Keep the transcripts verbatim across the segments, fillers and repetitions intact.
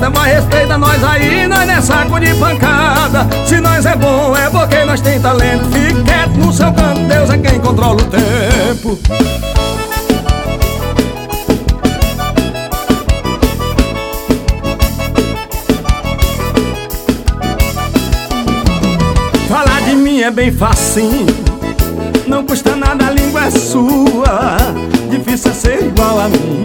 vesperada, mas respeita nós aí, nós não é saco de pancada. Se nós é bom é porque nós tem talento. Fique quieto no seu canto, Deus é quem controla o tempo. Falar de mim é bem facinho, não custa nada, a língua é sua. Difícil é ser igual a mim,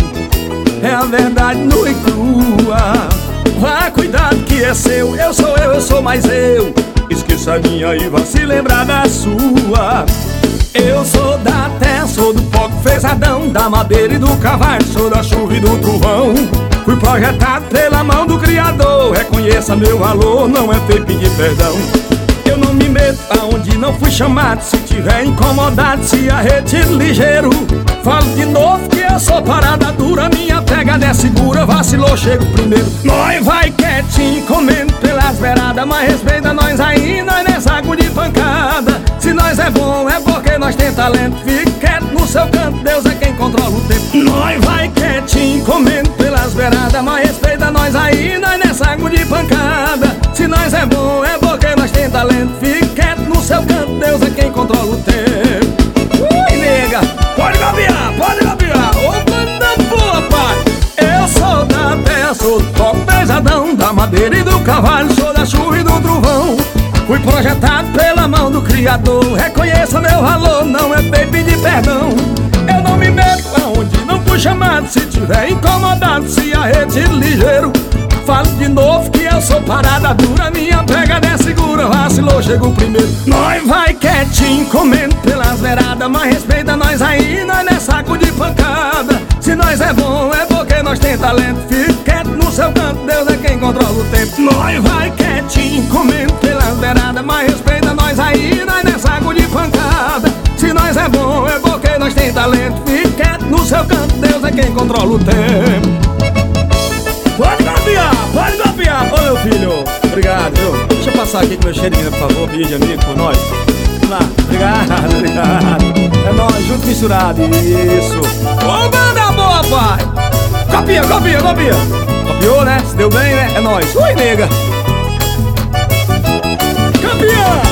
é a verdade nua e crua. Vá, cuidado que é seu, eu sou eu, eu sou mais eu. Esqueça a minha e vá se lembrar da sua. Eu sou da terra, sou do pó que fez Adão, da madeira e do carvalho, sou da chuva e do trovão. Fui projetado pela mão do Criador, reconheça meu valor, não é feio pedir perdão. Eu não me meto aonde não fui chamado, se tiver incomodado, se arrete ligeiro. Falo de novo que eu sou parada dura, minha pegada é segura, vacilou, chego primeiro. Nós vai quietinho, comendo pelas beiradas, mas respeita nós aí, nós não é saco de pancada. Se nós é bom é porque nós tem talento. Fique quieto no seu canto, Deus é quem controla o tempo. Nós vai quietinho, comendo pelas beiradas, mas respeita nós aí, nós não é saco de pancada. Se nós é bom é porque nós tem talento. Fique quieto no seu canto, Deus é quem controla o tempo. Ui, nega, pode gabiar, pode gabiar. Ô, banda boa, pai. Eu sou da terra, sou do pó pesadão, da madeira e do cavalo, sou da chuva e do trovão. Fui projetado pela mão do Criador, reconheça meu valor, não é feio pedir perdão. Eu não me meto aonde não fui chamado, se tiver incomodado, se arrete ligeiro. Falo de novo que eu sou parada dura, minha pegada é segura, vacilou, chegou primeiro. Nós vai quietinho, comendo pelas beiradas, mas respeita nós aí, nós não é saco de pancada. Se nós é bom é porque nós tem talento. Fique quieto no seu canto, Deus é quem controla o tempo. Nós vai quietinho, comendo pelas beiradas, mas respeita nós aí, nós não é saco de pancada. Se nós é bom é porque nós tem talento. Fique quieto no seu canto, Deus é quem controla o tempo. Pode gabiar, pode gabiar. Ô meu filho, obrigado, viu? Deixa eu passar aqui com meu cheirinho, por favor, pedir de amigo por nós. Vamos lá, obrigado, obrigado. É nóis, junto misturado, isso. Ô banda boa, pai. Copia, copia, copia. Copiou, né? Se deu bem, né? É nóis. Ui, nega. Campeão.